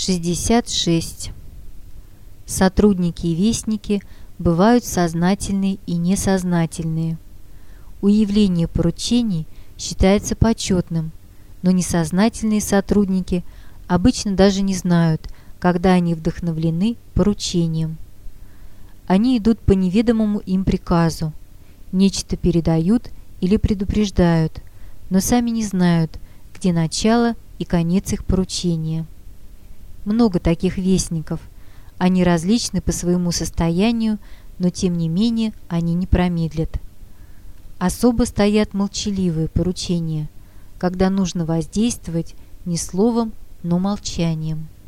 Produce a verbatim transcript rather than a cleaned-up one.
шестьдесят шесть. Сотрудники и вестники бывают сознательные и несознательные. Уявление поручений считается почетным, но несознательные сотрудники обычно даже не знают, когда они вдохновлены поручением. Они идут по неведомому им приказу, нечто передают или предупреждают, но сами не знают, где начало и конец их поручения. Много таких вестников. Они различны по своему состоянию, но тем не менее они не промедлят. Особо стоят молчаливые поручения, когда нужно воздействовать не словом, но молчанием.